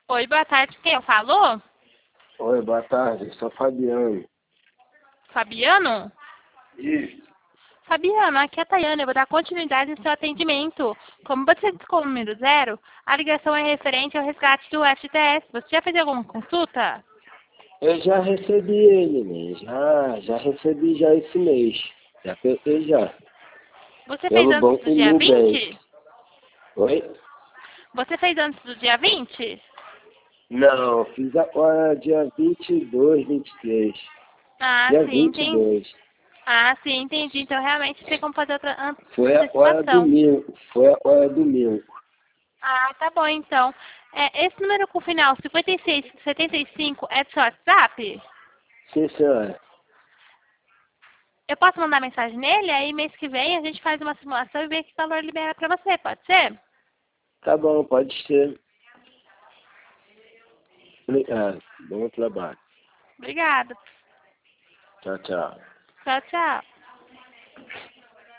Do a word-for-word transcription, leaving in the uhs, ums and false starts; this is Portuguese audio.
Oi, boa tarde. Quem eu falo? Oi, boa tarde, sou Fabiano. Fabiano? Isso. Fabiano, aqui é a Tayana. Eu vou dar continuidade no seu atendimento. Como você disse o número zero, a ligação é referente ao resgate do F T S. Você já fez alguma consulta? Eu já recebi ele, né? Já, já recebi já esse mês. Já peguei já. Você fez Pelo antes do Banco dia Nubank. vinte? Oi? Você fez antes do dia vinte? Não, fiz agora dia vinte e dois, vinte e três. Ah, Dia sim, vinte e entendi. dois. Ah, sim, entendi. Então, realmente, tem como fazer outra Foi agora antecipação. domingo. Foi agora domingo. Ah, tá bom, então. É, esse número com final cinquenta e seis, setenta e cinco é do seu WhatsApp? Sim, senhora. Eu posso mandar mensagem nele? Aí, mês que vem, a gente faz uma simulação e vê que valor libera pra você, pode ser? Tá bom, pode ser. Obrigado. Bom trabalho. Obrigada. Tchau, tchau. Tchau, tchau.